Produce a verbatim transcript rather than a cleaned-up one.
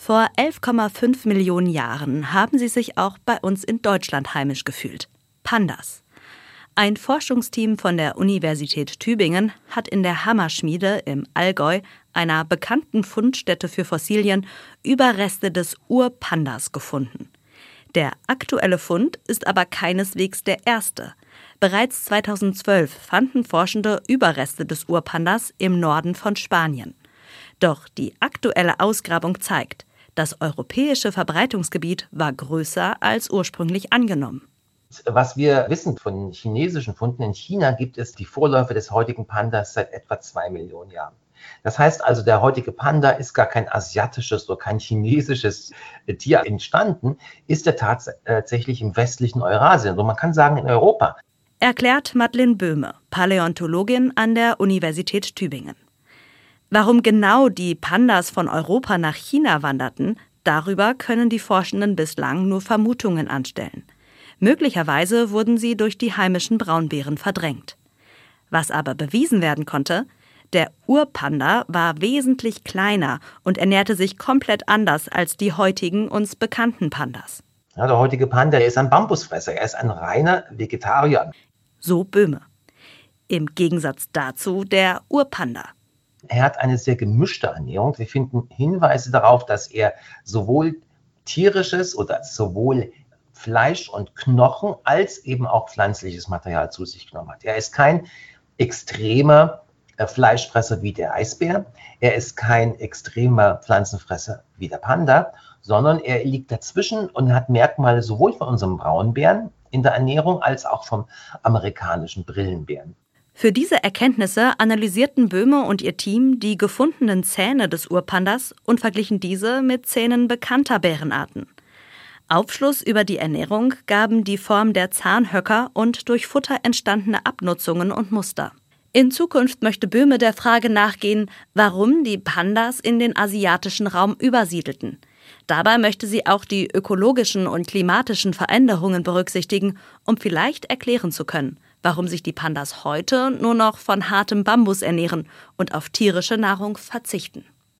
Vor elf Komma fünf Millionen Jahren haben sie sich auch bei uns in Deutschland heimisch gefühlt. Pandas. Ein Forschungsteam von der Universität Tübingen hat in der Hammerschmiede im Allgäu, einer bekannten Fundstätte für Fossilien, Überreste des Urpandas gefunden. Der aktuelle Fund ist aber keineswegs der erste. Bereits zweitausendzwölf fanden Forschende Überreste des Urpandas im Norden von Spanien. Doch die aktuelle Ausgrabung zeigt, das europäische Verbreitungsgebiet war größer als ursprünglich angenommen. Was wir wissen von chinesischen Funden, in China gibt es die Vorläufer des heutigen Pandas seit etwa zwei Millionen Jahren. Das heißt also, der heutige Panda ist gar kein asiatisches oder kein chinesisches Tier entstanden, ist er tatsächlich im westlichen Eurasien, also man kann sagen in Europa. Erklärt Madeleine Böhme, Paläontologin an der Universität Tübingen. Warum genau die Pandas von Europa nach China wanderten, darüber können die Forschenden bislang nur Vermutungen anstellen. Möglicherweise wurden sie durch die heimischen Braunbären verdrängt. Was aber bewiesen werden konnte, der Urpanda war wesentlich kleiner und ernährte sich komplett anders als die heutigen uns bekannten Pandas. Ja, der heutige Panda ist ein Bambusfresser, er ist ein reiner Vegetarier. So Böhme. Im Gegensatz dazu der Urpanda. Er hat eine sehr gemischte Ernährung. Wir finden Hinweise darauf, dass er sowohl tierisches oder sowohl Fleisch und Knochen als eben auch pflanzliches Material zu sich genommen hat. Er ist kein extremer äh, Fleischfresser wie der Eisbär, er ist kein extremer Pflanzenfresser wie der Panda, sondern er liegt dazwischen und hat Merkmale sowohl von unserem Braunbären in der Ernährung als auch vom amerikanischen Brillenbären. Für diese Erkenntnisse analysierten Böhme und ihr Team die gefundenen Zähne des Urpandas und verglichen diese mit Zähnen bekannter Bärenarten. Aufschluss über die Ernährung gaben die Form der Zahnhöcker und durch Futter entstandene Abnutzungen und Muster. In Zukunft möchte Böhme der Frage nachgehen, warum die Pandas in den asiatischen Raum übersiedelten. Dabei möchte sie auch die ökologischen und klimatischen Veränderungen berücksichtigen, um vielleicht erklären zu können, warum sich die Pandas heute nur noch von hartem Bambus ernähren und auf tierische Nahrung verzichten.